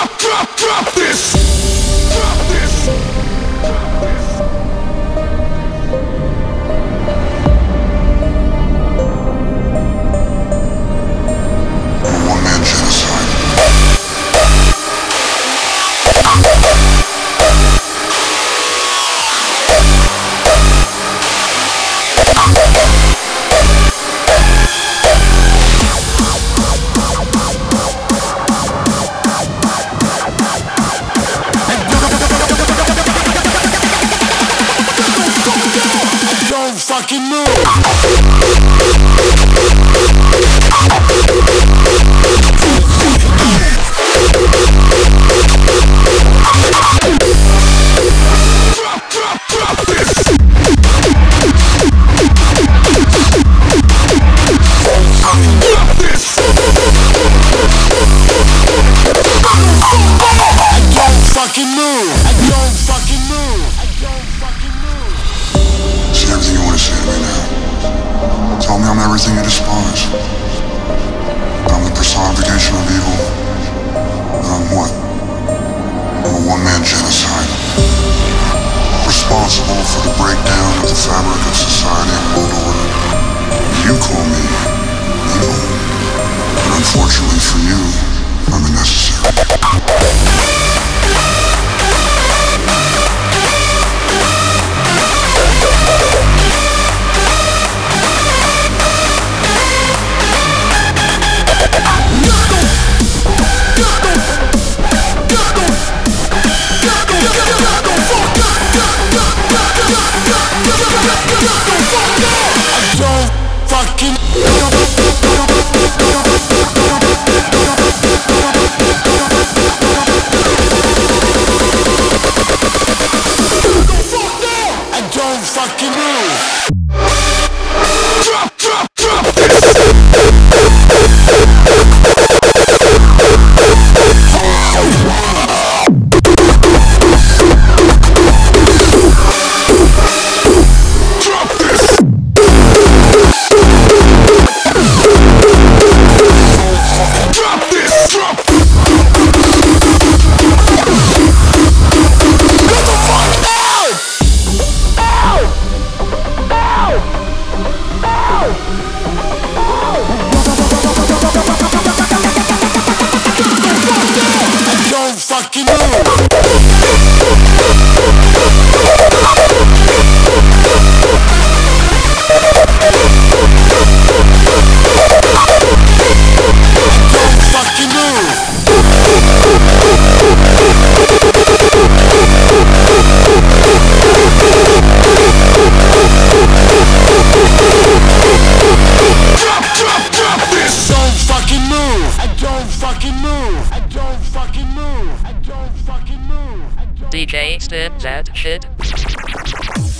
Drop this. Drop this. One-man genocide. Don't fucking move. Say everything you want to say to me now. Tell me I'm everything you despise. I'm the personification of evil. And I'm what? I'm a one-man genocide. Responsible for the breakdown of the fabric of society and world order. You call me evil. But unfortunately for you, I'm unnecessary. DJ Step that shit.